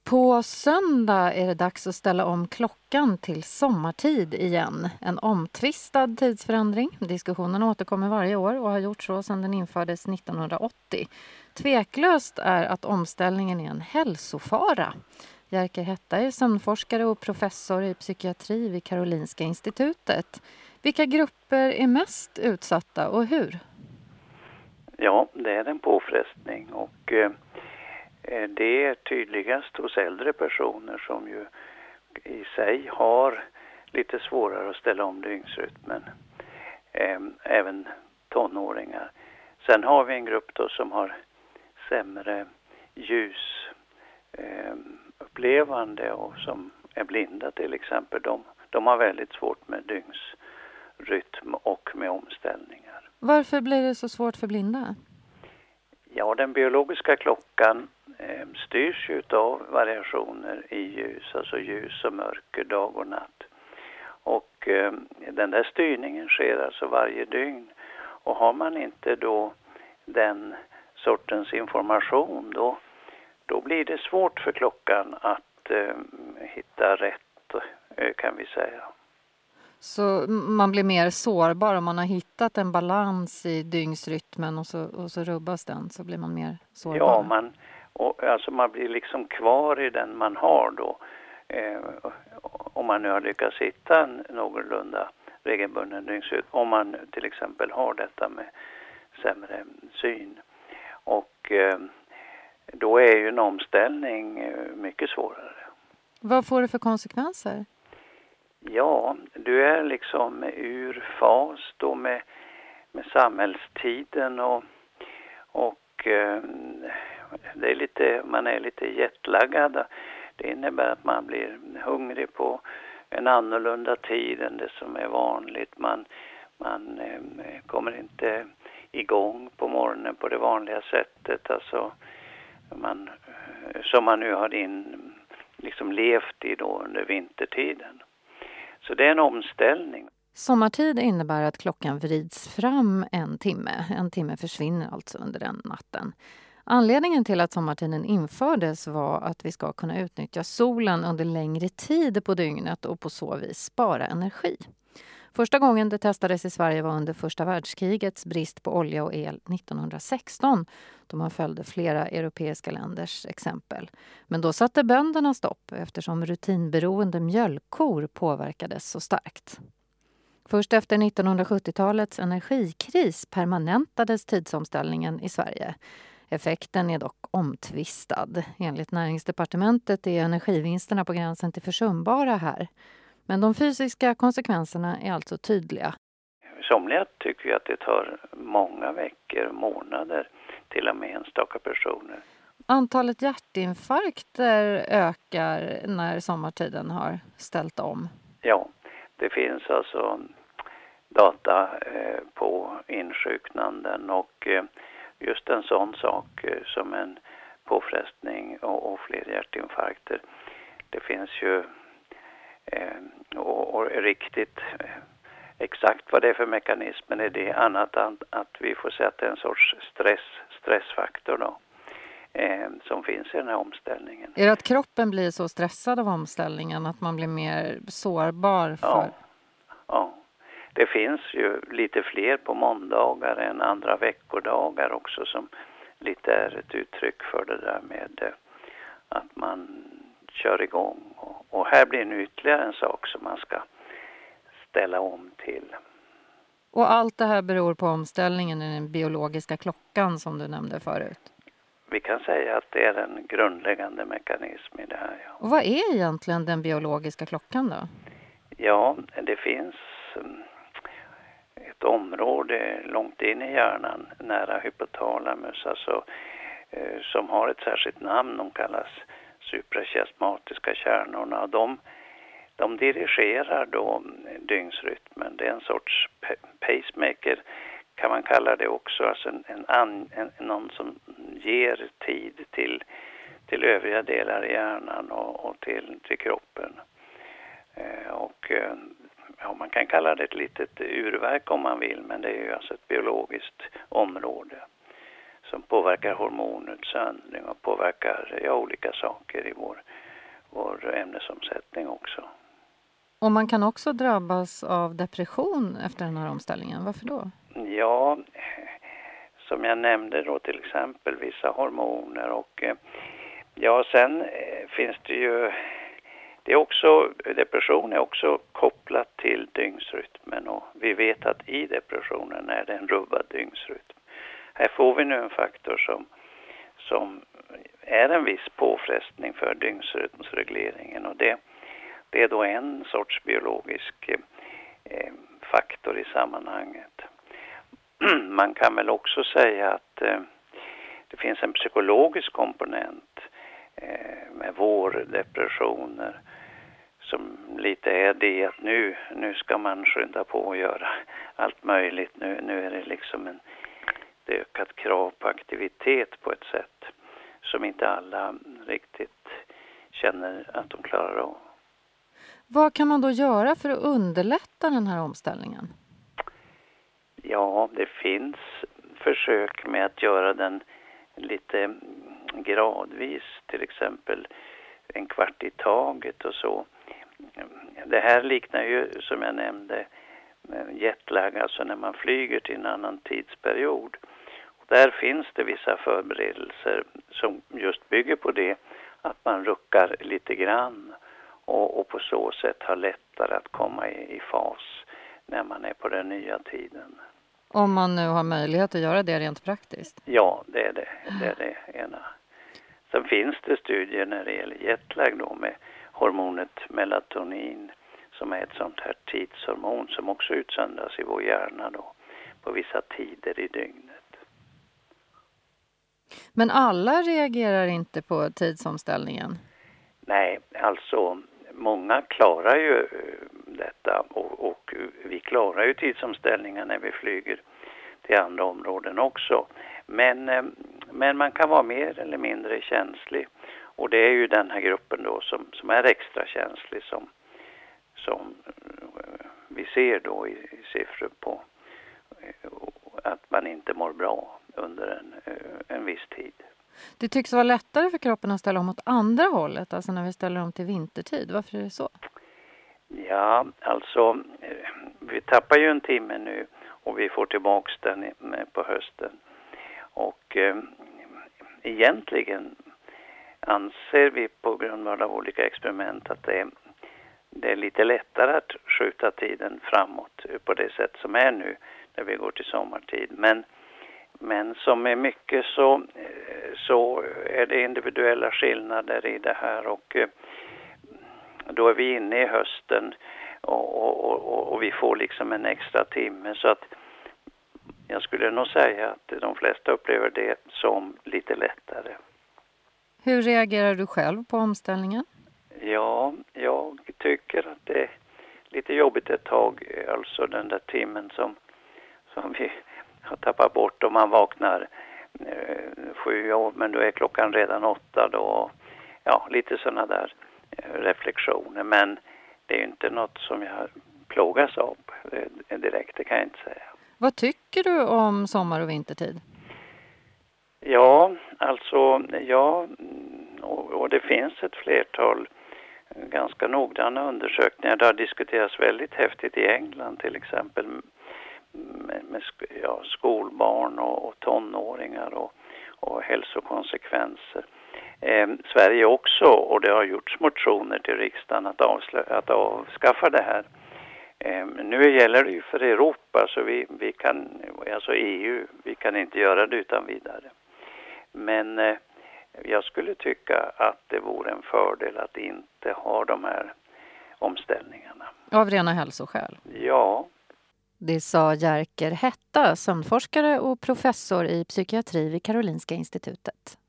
På söndag är det dags att ställa om klockan till sommartid igen. En omtvistad tidsförändring. Diskussionen återkommer varje år och har gjort så sedan den infördes 1980. Tveklöst är att omställningen är en hälsofara. Jerker Hetta är sömnforskare och professor i psykiatri vid Karolinska institutet. Vilka grupper är mest utsatta och hur? Ja, det är en påfrestning och det är tydligast hos äldre personer som ju i sig har lite svårare att ställa om dygnsrytmen. Även tonåringar. Sen har vi en grupp då som har sämre ljusupplevande och som är blinda till exempel. De har väldigt svårt med dygnsrytm och med omställningar. Varför blir det så svårt för blinda? Ja, den biologiska klockan styrs ju av variationer i ljus, alltså ljus och mörker, dag och natt. Och den där styrningen sker alltså varje dygn. Och har man inte då den sortens information då blir det svårt för klockan att hitta rätt, kan vi säga. Så man blir mer sårbar om man har hittat en balans i dygnsrytmen och så rubbas den, så blir man mer sårbar? Ja, man blir liksom kvar i den man har då. Om man nu har lyckats hitta en någorlunda regelbunden dygnsrytm. Om man till exempel har detta med sämre syn. Och då är ju en omställning mycket svårare. Vad får det för konsekvenser? Ja, du är liksom ur fas då med samhällstiden och det är man är lite jetlaggad. Det innebär att man blir hungrig på en annorlunda tid än det som är vanligt. Man kommer inte igång på morgonen på det vanliga sättet. Alltså som man nu har liksom levt i då under vintertiden. Så det är en omställning. Sommartid innebär att klockan vrids fram en timme. En timme försvinner alltså under den natten. Anledningen till att sommartiden infördes var att vi ska kunna utnyttja solen under längre tid på dygnet och på så vis spara energi. Första gången det testades i Sverige var under första världskrigets brist på olja och el 1916. Då man följde flera europeiska länders exempel. Men då satte bönderna stopp eftersom rutinberoende mjölkkor påverkades så starkt. Först efter 1970-talets energikris permanentades tidsomställningen i Sverige. Effekten är dock omtvistad. Enligt Näringsdepartementet är energivinsterna på gränsen till försumbara här. Men de fysiska konsekvenserna är alltså tydliga. Somliga tycker ju att det tar många veckor, månader, till och med enstaka personer. Antalet hjärtinfarkter ökar när sommartiden har ställt om. Ja, det finns alltså data på insjuknanden och just en sån sak som en påfrestning och fler hjärtinfarkter. Det finns ju och riktigt exakt vad det är för mekanismen är det annat än att vi får säga att det är en sorts stressfaktor då, som finns i den här omställningen. Är det att kroppen blir så stressad av omställningen att man blir mer sårbar för? Ja. Det finns ju lite fler på måndagar än andra veckodagar också som lite är ett uttryck för det där med att man kör igång. Och här blir nu ytterligare en sak som man ska ställa om till. Och allt det här beror på omställningen i den biologiska klockan som du nämnde förut? Vi kan säga att det är en grundläggande mekanism i det här. Ja. Och vad är egentligen den biologiska klockan då? Ja, det finns ett område långt in i hjärnan nära hypotalamus, alltså, som har ett särskilt namn. De kallas suprachiasmatiska kärnorna. De dirigerar då dygnsrytmen. Det är en sorts pacemaker kan man kalla det också. Alltså någon som ger tid till övriga delar i hjärnan och till kroppen. Man kan kalla det ett litet urverk om man vill, men det är ju alltså ett biologiskt område. som påverkar hormonutsöndring och påverkar olika saker i vår ämnesomsättning också. Och man kan också drabbas av depression efter den här omställningen. Varför då? Ja, som jag nämnde då till exempel vissa hormoner och sen finns det ju, det är också, depression är också kopplat till dygnsrytmen och vi vet att i depressionen är det en rubbad dygnsrytm. Här får vi nu en faktor som är en viss påfrestning för dygnsrytmsregleringen och det är då en sorts biologisk faktor i sammanhanget. Man kan väl också säga att det finns en psykologisk komponent med vårdepressioner som lite är det att nu ska man skynda på och göra allt möjligt. Nu är det liksom ett ökat krav på aktivitet på ett sätt som inte alla riktigt känner att de klarar av. Vad kan man då göra för att underlätta den här omställningen? Ja, det finns försök med att göra den lite gradvis, till exempel en kvart i taget och så. Det här liknar ju, som jag nämnde, jetlag, alltså när man flyger till en annan tidsperiod. Och där finns det vissa förberedelser som just bygger på det, att man ruckar lite grann och på så sätt har lättare att komma i fas när man är på den nya tiden. Om man nu har möjlighet att göra det rent praktiskt? Ja, det är det ena. Sen finns det studier när det gäller jetlag då med hormonet melatonin som är ett sånt här tidshormon som också utsöndras i vår hjärna då på vissa tider i dygnet. Men alla reagerar inte på tidsomställningen? Nej, alltså många klarar ju detta och vi klarar ju tidsomställningar när vi flyger till andra områden också. Men man kan vara mer eller mindre känslig och det är ju den här gruppen då som är extra känslig som vi ser då i siffror på att man inte mår bra under en viss tid. Det tycks vara lättare för kroppen att ställa om åt andra hållet, alltså när vi ställer om till vintertid. Varför är det så? Ja, alltså vi tappar ju en timme nu och vi får tillbaka den på hösten. Och egentligen anser vi på grundval av olika experiment att det är lite lättare att skjuta tiden framåt på det sätt som är nu när vi går till sommartid. Men som är mycket så är det individuella skillnader i det här och då är vi inne i hösten och vi får liksom en extra timme så att jag skulle nog säga att de flesta upplever det som lite lättare. Hur reagerar du själv på omställningen? Ja, jag tycker att det är lite jobbigt ett tag, alltså den där timmen som vi har tappat bort och man vaknar 7 men då är klockan redan 8 då. Ja, lite sådana där reflektioner, men det är ju inte något som jag plågas av direkt, det kan jag inte säga. Vad tycker du om sommar- och vintertid? Ja, alltså, och det finns ett flertal ganska noggranna undersökningar. Det har diskuterats väldigt häftigt i England till exempel med skolbarn och tonåringar och hälsokonsekvenser. Sverige också, och det har gjorts motioner till riksdagen att avskaffa det här. Nu gäller det ju för Europa så vi kan, alltså EU, vi kan inte göra det utan vidare. Men jag skulle tycka att det vore en fördel att inte ha de här omställningarna. Av rena hälsoskäl? Ja. Det sa Jerker Hetta, sömnforskare och professor i psykiatri vid Karolinska institutet.